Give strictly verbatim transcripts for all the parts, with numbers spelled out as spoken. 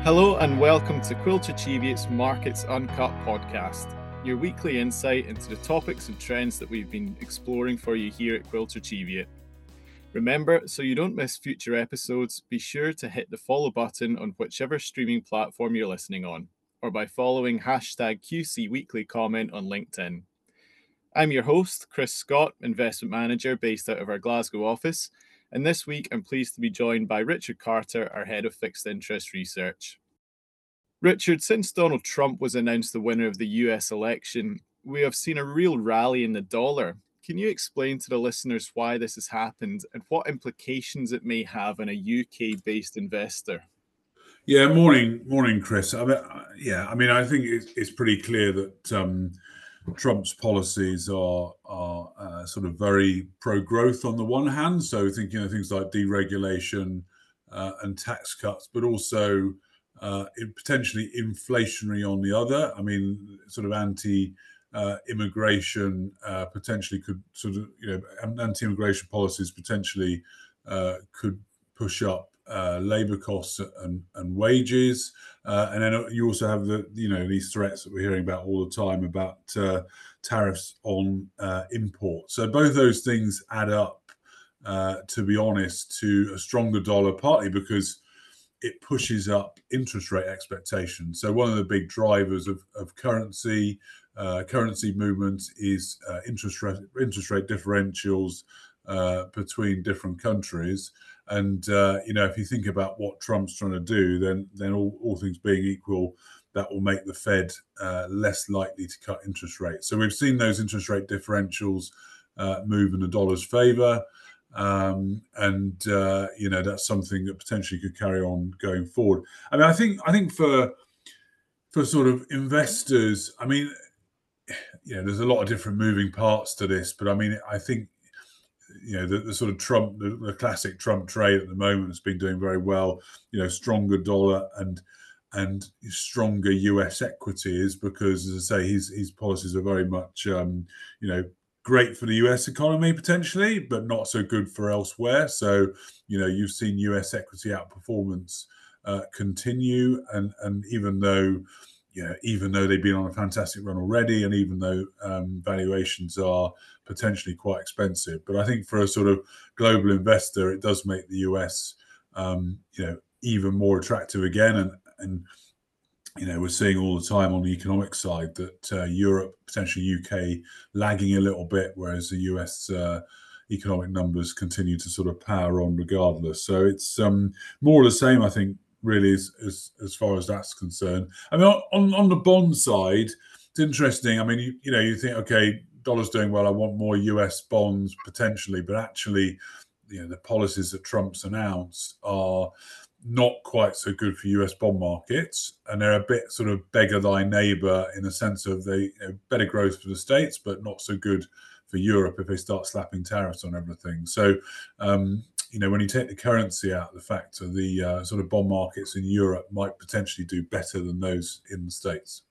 Hello and welcome to Quilter Cheviot's Markets Uncut podcast, your weekly insight into the topics and trends that we've been exploring for you here at Quilter Cheviot. Remember, so you don't miss future episodes, be sure to hit the follow button on whichever streaming platform you're listening on, or by following hashtag Q C Weekly Comment on LinkedIn. I'm your host, Chris Scott, investment manager based out of our Glasgow office. And this week, I'm pleased to be joined by Richard Carter, our head of fixed interest research. Richard, since Donald Trump was announced the winner of the U S election, we have seen a real rally in the dollar. Can you explain to the listeners why this has happened and what implications it may have on a U K-based investor? Yeah, morning, morning, Chris. I mean, yeah, I mean, I think it's, it's pretty clear that um, Trump's policies are are uh, sort of very pro-growth on the one hand, so thinking of things like deregulation uh, and tax cuts, but also uh, potentially inflationary on the other. I mean, sort of anti-immigration uh, uh, potentially could sort of, you know, anti-immigration policies potentially uh, could push up Uh, labour costs and, and wages, uh, and then you also have the you know these threats that we're hearing about all the time about uh, tariffs on uh, imports. So both those things add up, uh, to be honest, to a stronger dollar, partly because it pushes up interest rate expectations. So one of the big drivers of, of currency uh, currency movements is uh, interest rate interest rate differentials uh, between different countries. And uh, you know, if you think about what Trump's trying to do, then then all, all things being equal, that will make the Fed uh, less likely to cut interest rates. So we've seen those interest rate differentials uh, move in the dollar's favor. Um, and uh, you know, that's something that potentially could carry on going forward. I mean, I think I think for for sort of investors, I mean, you know, there's a lot of different moving parts to this, but I mean, I think, you know, the, the sort of Trump, the, the classic Trump trade at the moment has been doing very well. You know, stronger dollar and and stronger U S equities, because, as I say, his his policies are very much, um, you know, great for the U S economy potentially, but not so good for elsewhere. So, you know, you've seen U S equity outperformance uh, continue, and and even though, you know, even though they've been on a fantastic run already, and even though um, valuations are potentially quite expensive, but I think for a sort of global investor, it does make the U S, um, you know, even more attractive again. And and you know, we're seeing all the time on the economic side that uh, Europe, potentially U K, lagging a little bit, whereas the U S uh, economic numbers continue to sort of power on regardless. So it's um, more the same, I think, really, as, as as far as that's concerned. I mean, on on the bond side, it's interesting. I mean, you, you know, you think, okay, dollar's doing well, I want more U S bonds potentially, but actually, you know, the policies that Trump's announced are not quite so good for U S bond markets, and they're a bit sort of beggar thy neighbor in the sense of they, you know, better growth for the States, but not so good for Europe if they start slapping tariffs on everything. So, um, you know, when you take the currency out of the factor, the uh, sort of bond markets in Europe might potentially do better than those in the States.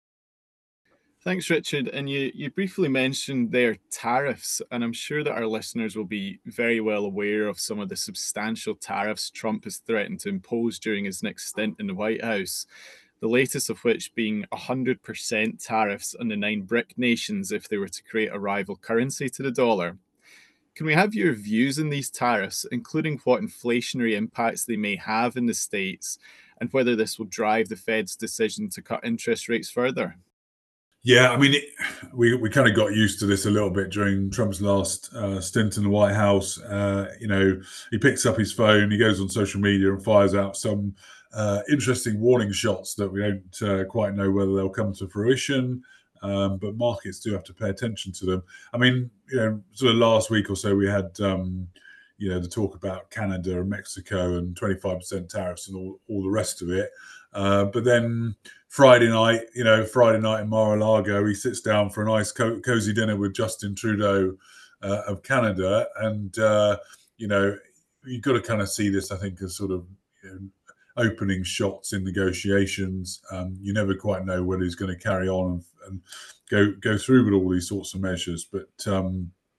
Thanks, Richard. And you, you briefly mentioned their tariffs, and I'm sure that our listeners will be very well aware of some of the substantial tariffs Trump has threatened to impose during his next stint in the White House. The latest of which being one hundred percent tariffs on the nine BRIC nations if they were to create a rival currency to the dollar. Can we have your views on these tariffs, including what inflationary impacts they may have in the States, and whether this will drive the Fed's decision to cut interest rates further? Yeah, I mean, it, we we kind of got used to this a little bit during Trump's last uh, stint in the White House. Uh, you know, he picks up his phone, he goes on social media and fires out some uh, interesting warning shots that we don't uh, quite know whether they'll come to fruition. Um, but markets do have to pay attention to them. I mean, you know, sort of last week or so, we had, um, you know, the talk about Canada and Mexico and twenty-five percent tariffs and all, all the rest of it. Uh, but then Friday night, you know, Friday night in Mar-a-Lago, he sits down for a nice co- cozy dinner with Justin Trudeau uh, of Canada. And, uh, you know, you've got to kind of see this, I think, as sort of, you know, opening shots in negotiations. Um, you never quite know whether he's going to carry on and, and go go through with all these sorts of measures. But, um,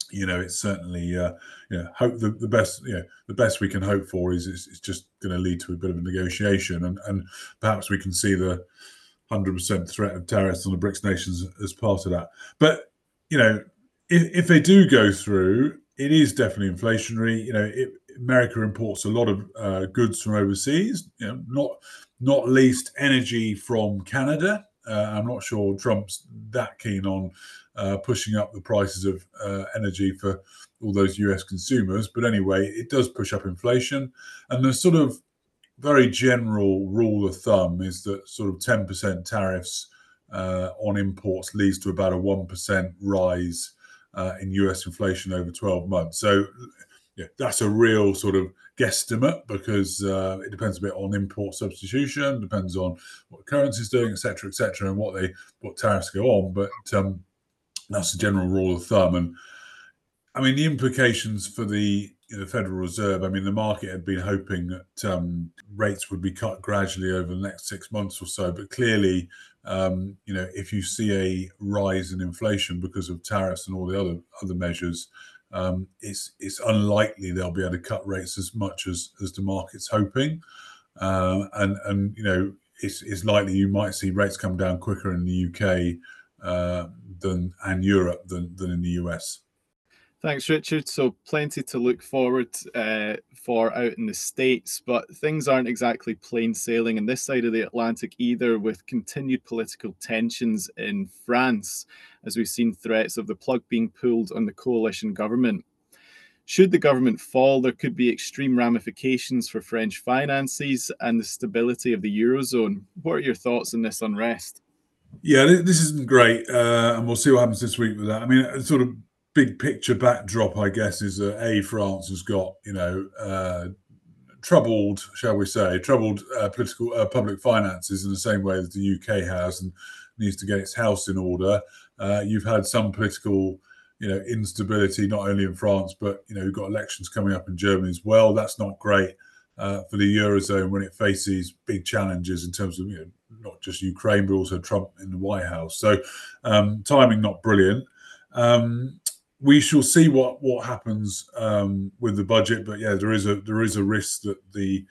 you know, it's certainly, uh, you know, hope the, the best, you know, the best we can hope for is is, is just going to lead to a bit of a negotiation, and and perhaps we can see the one hundred percent threat of tariffs on the BRICS nations as part of that. But you know, if if they do go through, it is definitely inflationary. You know, it, America imports a lot of uh, goods from overseas. You know, not not least energy from Canada. Uh, I'm not sure Trump's that keen on uh, pushing up the prices of uh, energy for all those U S consumers. But anyway, it does push up inflation. And the sort of very general rule of thumb is that sort of ten percent tariffs uh, on imports leads to about a one percent rise uh, in U S inflation over twelve months. So yeah, that's a real sort of guesstimate, because uh, it depends a bit on import substitution, depends on what currency is doing, et cetera, et cetera, and what they what tariffs go on. But um, that's the general rule of thumb. And I mean, the implications for the you know, Federal Reserve, I mean, the market had been hoping that um, rates would be cut gradually over the next six months or so. But clearly, um, you know, if you see a rise in inflation because of tariffs and all the other other measures, um, it's it's unlikely they'll be able to cut rates as much as as the market's hoping. Uh, and and you know, it's it's likely you might see rates come down quicker in the U K uh, than and Europe than than in the U S. Thanks, Richard. So plenty to look forward uh, for out in the States, but things aren't exactly plain sailing on this side of the Atlantic either, with continued political tensions in France, as we've seen threats of the plug being pulled on the coalition government. Should the government fall, there could be extreme ramifications for French finances and the stability of the Eurozone. What are your thoughts on this unrest? Yeah, this isn't great, uh, and we'll see what happens this week with that. I mean, sort of big picture backdrop, I guess, is that A, France has got, you know, uh, troubled, shall we say, troubled uh, political uh, public finances in the same way that the U K has, and needs to get its house in order. Uh, you've had some political, you know, instability, not only in France, but, you know, you've got elections coming up in Germany as well. That's not great uh, for the Eurozone when it faces big challenges in terms of, you know, not just Ukraine, but also Trump in the White House. So um, timing not brilliant. Um, we shall see what what happens um, with the budget, but yeah, there is a there is a risk that the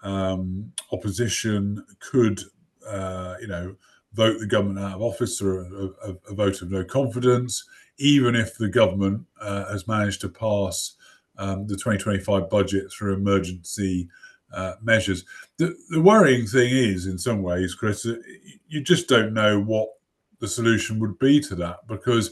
um, opposition could, uh, you know, vote the government out of office through a, a, a vote of no confidence, even if the government uh, has managed to pass um, the twenty twenty-five budget through emergency uh, measures. The, the worrying thing is, in some ways, Chris, you just don't know what the solution would be to that, because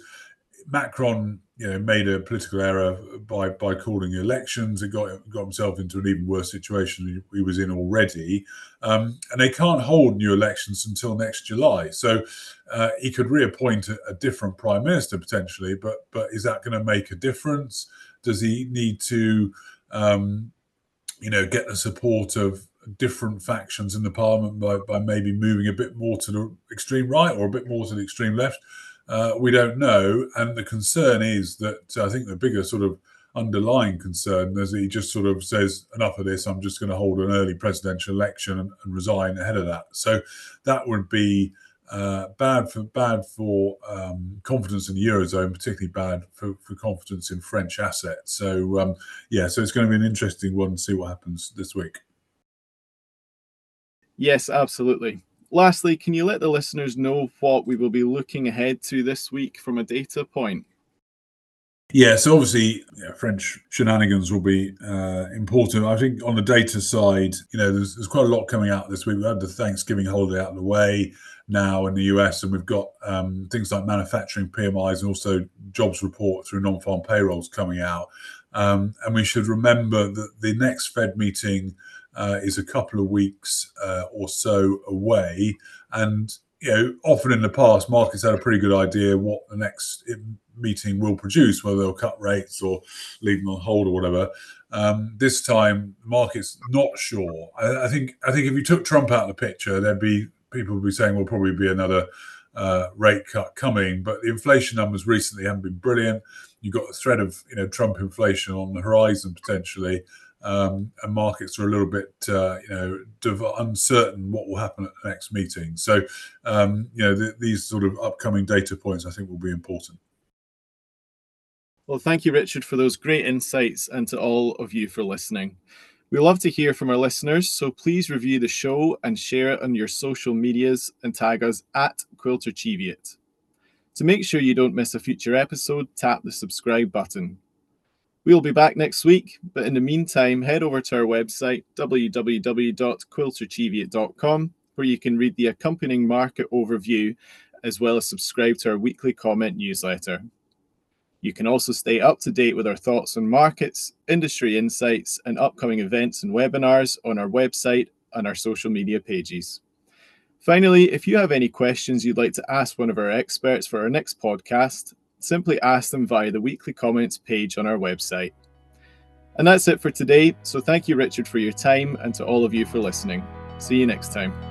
Macron, you know, made a political error by by calling elections. It got got himself into an even worse situation he was in already, um, and they can't hold new elections until next July. So uh, he could reappoint a, a different prime minister potentially, but but is that going to make a difference? Does he need to, um, you know, get the support of different factions in the parliament by by maybe moving a bit more to the extreme right or a bit more to the extreme left? Uh, we don't know, and the concern is that uh, I think the bigger sort of underlying concern is that he just sort of says, enough of this, I'm just going to hold an early presidential election and, and resign ahead of that. So that would be uh, bad for bad for um, confidence in the Eurozone, particularly bad for, for confidence in French assets. So um, yeah, so it's going to be an interesting one to see what happens this week. Yes, absolutely. Lastly, can you let the listeners know what we will be looking ahead to this week from a data point? Yeah, so obviously, yeah, French shenanigans will be uh, important. I think on the data side, you know, there's, there's quite a lot coming out this week. We had the Thanksgiving holiday out of the way now in the U S, and we've got um, things like manufacturing P M Is and also jobs report through non-farm payrolls coming out. Um, and we should remember that the next Fed meeting uh, is a couple of weeks uh, or so away, and you know, often in the past, markets had a pretty good idea what the next meeting will produce, whether they'll cut rates or leave them on hold or whatever. Um, this time, the market's not sure. I, I think I think if you took Trump out of the picture, there'd be people would be saying, "Will probably be another uh, rate cut coming." But the inflation numbers recently haven't been brilliant. You've got the threat of you know Trump inflation on the horizon potentially. Um, and markets are a little bit, uh, you know, div- uncertain what will happen at the next meeting. So, um, you know, th- these sort of upcoming data points, I think, will be important. Well, thank you, Richard, for those great insights, and to all of you for listening. We love to hear from our listeners, so please review the show and share it on your social medias and tag us at Quiltercheviot. To make sure you don't miss a future episode, tap the subscribe button. We'll be back next week, but in the meantime, head over to our website, w w w dot quiltercheviot dot com, where you can read the accompanying market overview, as well as subscribe to our weekly comment newsletter. You can also stay up to date with our thoughts on markets, industry insights, and upcoming events and webinars on our website and our social media pages. Finally, if you have any questions you'd like to ask one of our experts for our next podcast, simply ask them via the weekly comments page on our website. And that's it for today. So thank you, Richard, for your time, and to all of you for listening. See you next time.